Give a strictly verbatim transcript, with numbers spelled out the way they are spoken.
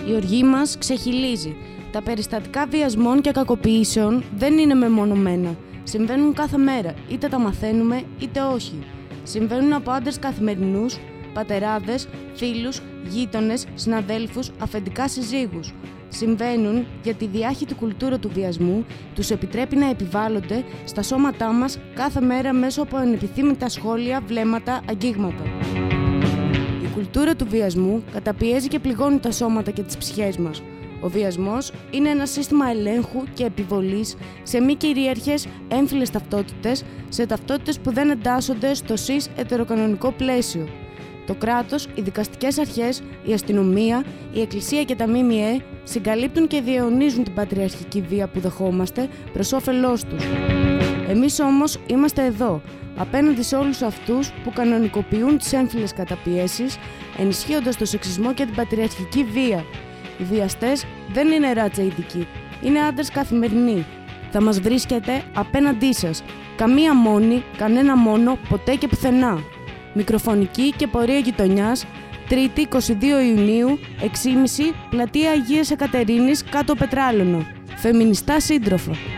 Η οργή μας ξεχυλίζει. Τα περιστατικά βιασμών και κακοποιήσεων δεν είναι μεμονωμένα. Συμβαίνουν κάθε μέρα, είτε τα μαθαίνουμε είτε όχι. Συμβαίνουν από άντρες καθημερινούς, πατεράδες, φίλους, γείτονες, συναδέλφους, αφεντικά συζύγους. Συμβαίνουν γιατί η διάχυτη κουλτούρα του βιασμού τους επιτρέπει να επιβάλλονται στα σώματά μας κάθε μέρα μέσω από ανεπιθύμητα σχόλια, βλέμματα, αγγίγματα. Η κουλτούρα του βιασμού καταπιέζει και πληγώνει τα σώματα και τις ψυχές μας. Ο βιασμός είναι ένα σύστημα ελέγχου και επιβολής σε μη κυρίαρχες έμφυλες ταυτότητες, σε ταυτότητες που δεν εντάσσονται στο σις ετεροκανονικό πλαίσιο. Το κράτος, οι δικαστικές αρχές, η αστυνομία, η εκκλησία και τα ΜΜΕ συγκαλύπτουν και διαιωνίζουν την πατριαρχική βία που δεχόμαστε προς όφελός τους. Εμείς όμως είμαστε εδώ, απέναντι σε όλους αυτούς που κανονικοποιούν τις έμφυλες καταπιέσεις, ενισχύοντας το σεξισμό και την πατριαρχική βία. Οι βιαστές δεν είναι ράτσα ειδικοί, είναι άντρες καθημερινοί. Θα μας βρίσκετε απέναντί σας. Καμία μόνη, κανένα μόνο, ποτέ και πουθενά. Μικροφωνική και πορεία γειτονιάς, Τρίτη είκοσι δύο Ιουνίου, έξι και μισή, πλατεία Αγίας Εκατερίνης, κάτω Πετράλωνο. Φεμινιστά σύντροφα.